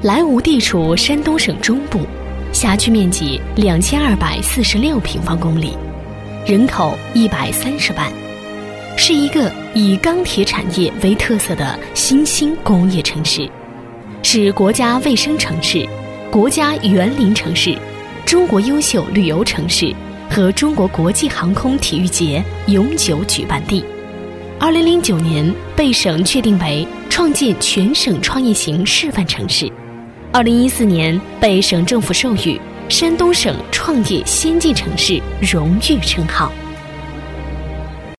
莱芜地处山东省中部，辖区面积2246平方公里，人口130万，是一个以钢铁产业为特色的新兴工业城市，是国家卫生城市、国家园林城市、中国优秀旅游城市和中国国际航空体育节永久举办地。2009年被省确定为创建全省创业型示范城市。2014年被省政府授予山东省创业先进城市荣誉称号。